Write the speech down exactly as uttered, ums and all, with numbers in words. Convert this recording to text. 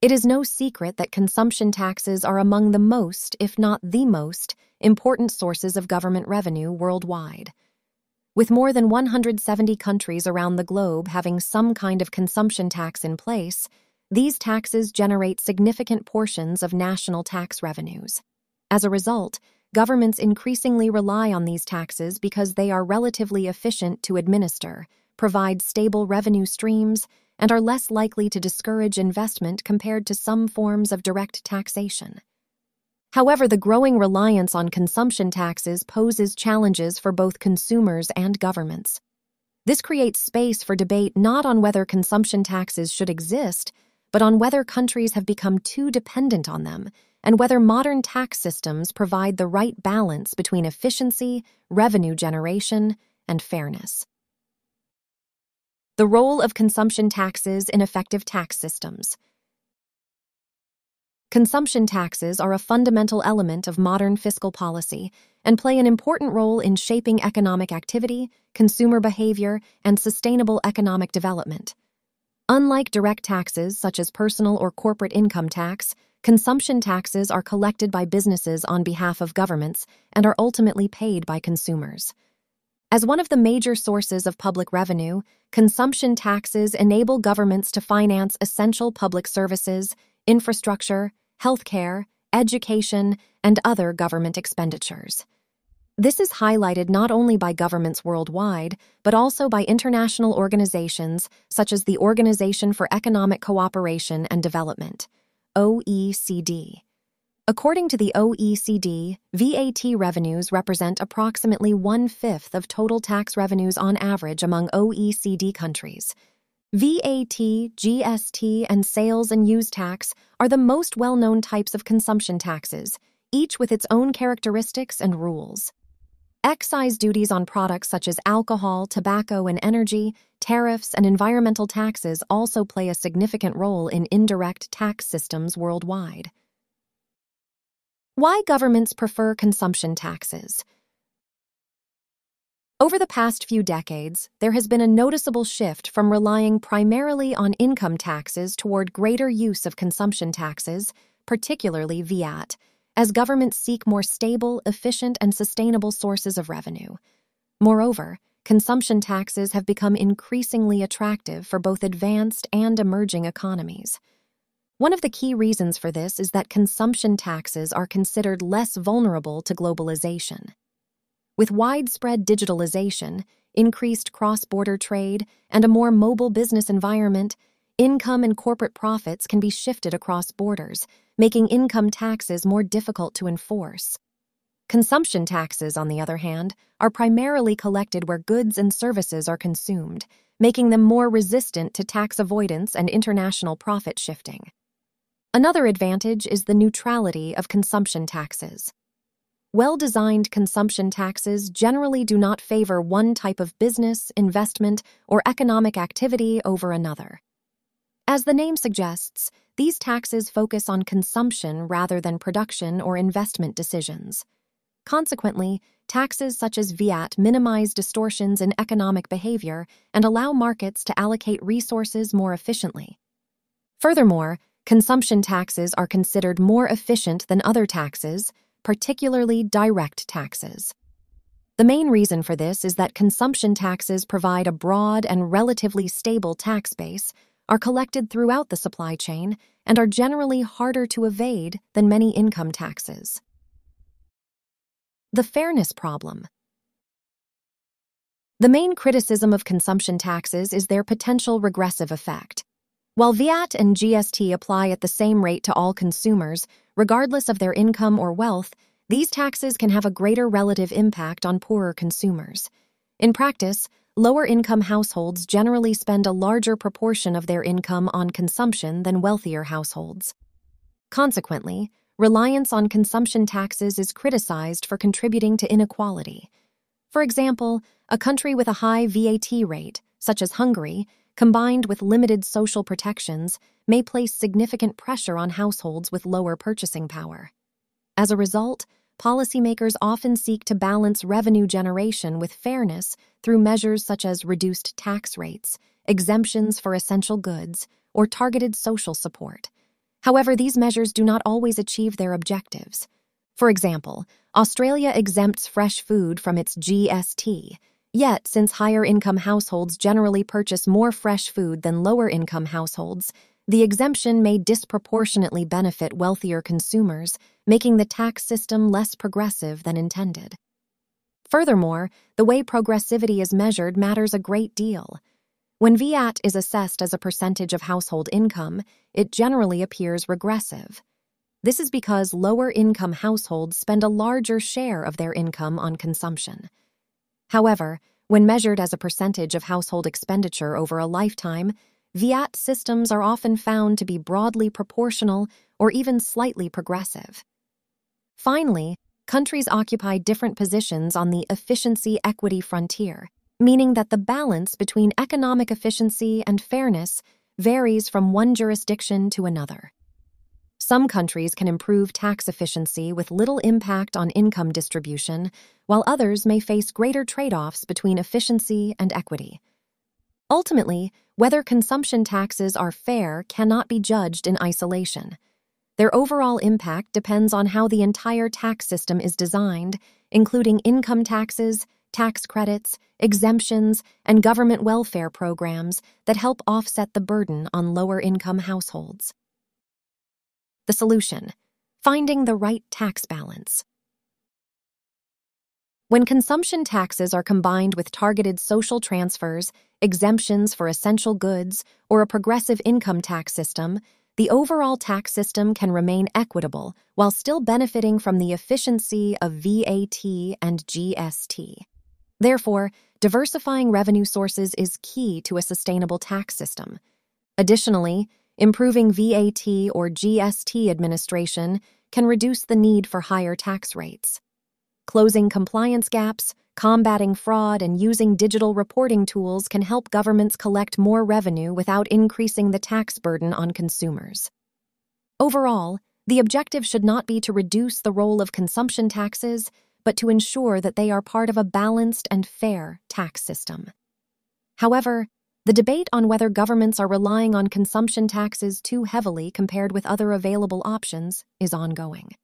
It is no secret that consumption taxes are among the most, if not the most, important sources of government revenue worldwide. With more than one hundred seventy countries around the globe having some kind of consumption tax in place, these taxes generate significant portions of national tax revenues. As a result, governments increasingly rely on these taxes because they are relatively efficient to administer, provide stable revenue streams, and are less likely to discourage investment compared to some forms of direct taxation. However, the growing reliance on consumption taxes poses challenges for both consumers and governments. This creates space for debate not on whether consumption taxes should exist, but on whether countries have become too dependent on them, and whether modern tax systems provide the right balance between efficiency, revenue generation, and fairness. The role of consumption taxes in effective tax systems. Consumption taxes are a fundamental element of modern fiscal policy and play an important role in shaping economic activity, consumer behavior, and sustainable economic development. Unlike direct taxes such as personal or corporate income tax, consumption taxes are collected by businesses on behalf of governments and are ultimately paid by consumers. As one of the major sources of public revenue, consumption taxes enable governments to finance essential public services, infrastructure, healthcare, education, and other government expenditures. This is highlighted not only by governments worldwide, but also by international organizations such as the Organization for Economic Cooperation and Development, O E C D. According to the O E C D, V A T revenues represent approximately one-fifth of total tax revenues on average among O E C D countries. V A T, G S T, and sales and use tax are the most well-known types of consumption taxes, each with its own characteristics and rules. Excise duties on products such as alcohol, tobacco, and energy, tariffs, and environmental taxes also play a significant role in indirect tax systems worldwide. Why governments prefer consumption taxes? Over the past few decades, there has been a noticeable shift from relying primarily on income taxes toward greater use of consumption taxes, particularly V A T, as governments seek more stable, efficient, and sustainable sources of revenue. Moreover, consumption taxes have become increasingly attractive for both advanced and emerging economies. One of the key reasons for this is that consumption taxes are considered less vulnerable to globalization. With widespread digitalization, increased cross-border trade, and a more mobile business environment, income and corporate profits can be shifted across borders, making income taxes more difficult to enforce. Consumption taxes, on the other hand, are primarily collected where goods and services are consumed, making them more resistant to tax avoidance and international profit shifting. Another advantage is the neutrality of consumption taxes. Well-designed consumption taxes generally do not favor one type of business, investment, or economic activity over another. As the name suggests, these taxes focus on consumption rather than production or investment decisions. Consequently, taxes such as V A T minimize distortions in economic behavior and allow markets to allocate resources more efficiently. Furthermore, consumption taxes are considered more efficient than other taxes, particularly direct taxes. The main reason for this is that consumption taxes provide a broad and relatively stable tax base, are collected throughout the supply chain, and are generally harder to evade than many income taxes. The fairness problem. The main criticism of consumption taxes is their potential regressive effect. While V A T and G S T apply at the same rate to all consumers, regardless of their income or wealth, these taxes can have a greater relative impact on poorer consumers. In practice, lower-income households generally spend a larger proportion of their income on consumption than wealthier households. Consequently, reliance on consumption taxes is criticized for contributing to inequality. For example, a country with a high V A T rate, such as Hungary, combined with limited social protections, may place significant pressure on households with lower purchasing power. As a result, policymakers often seek to balance revenue generation with fairness through measures such as reduced tax rates, exemptions for essential goods, or targeted social support. However, these measures do not always achieve their objectives. For example, Australia exempts fresh food from its G S T. Yet, since higher-income households generally purchase more fresh food than lower-income households, the exemption may disproportionately benefit wealthier consumers, making the tax system less progressive than intended. Furthermore, the way progressivity is measured matters a great deal. When V A T is assessed as a percentage of household income, it generally appears regressive. This is because lower-income households spend a larger share of their income on consumption. However, when measured as a percentage of household expenditure over a lifetime, V A T systems are often found to be broadly proportional or even slightly progressive. Finally, countries occupy different positions on the efficiency-equity frontier, meaning that the balance between economic efficiency and fairness varies from one jurisdiction to another. Some countries can improve tax efficiency with little impact on income distribution, while others may face greater trade-offs between efficiency and equity. Ultimately, whether consumption taxes are fair cannot be judged in isolation. Their overall impact depends on how the entire tax system is designed, including income taxes, tax credits, exemptions, and government welfare programs that help offset the burden on lower-income households. The solution: finding the right tax balance. When consumption taxes are combined with targeted social transfers, exemptions for essential goods, or a progressive income tax system, the overall tax system can remain equitable while still benefiting from the efficiency of V A T and G S T. Therefore, diversifying revenue sources is key to a sustainable tax system. Additionally, improving V A T or G S T administration can reduce the need for higher tax rates. Closing compliance gaps, combating fraud, and using digital reporting tools can help governments collect more revenue without increasing the tax burden on consumers. Overall, the objective should not be to reduce the role of consumption taxes, but to ensure that they are part of a balanced and fair tax system. However, the debate on whether governments are relying on consumption taxes too heavily compared with other available options is ongoing.